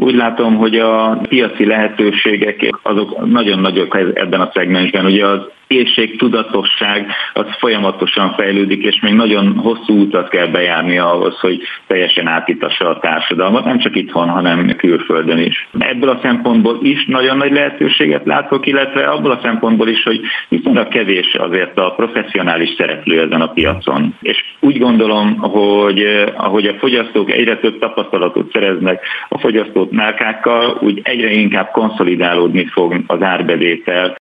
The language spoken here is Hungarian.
Úgy látom, hogy a piaci lehetőségek azok nagyon nagyok ebben a szegmensben. Ugye az éhségtudatosság az folyamatosan fejlődik, és még nagyon hosszú utat kell bejárni ahhoz, hogy teljesen átítassa a társadalmat, nem csak itthon, hanem külföldön is. Ebből a szempontból is nagyon nagy lehetőséget látok, illetve abból a szempontból is, hogy viszonylag kevés azért a professzionális szereplő ezen a piacon. És úgy gondolom, hogy ahogy a fogyasztók egyre több tapasztalatot szereznek a fogyasztót márkákkal, úgy egyre inkább konszolidálódni fog az árbevétel